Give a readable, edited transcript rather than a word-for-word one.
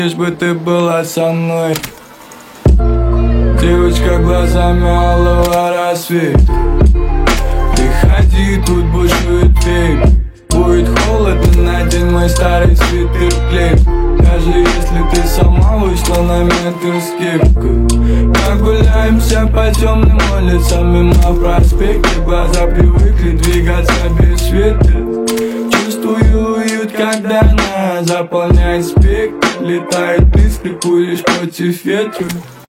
лишь бы ты была со мной. Девочка глазами алого рассвета. Приходи, тут бушует ветер. Будет холодно, надень мой старый свитер клей. Даже если ты сама вышла на метр с кепкой. Прогуляемся по темным улицам мимо проспекта. Глаза привыкли двигаться без света. Чувствую уют, когда она заполняет спектр. Летает близко, куришь против ветра.